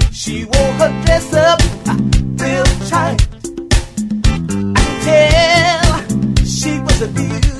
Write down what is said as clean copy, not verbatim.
She wore her dress up real tight. I could tell she was a beauty.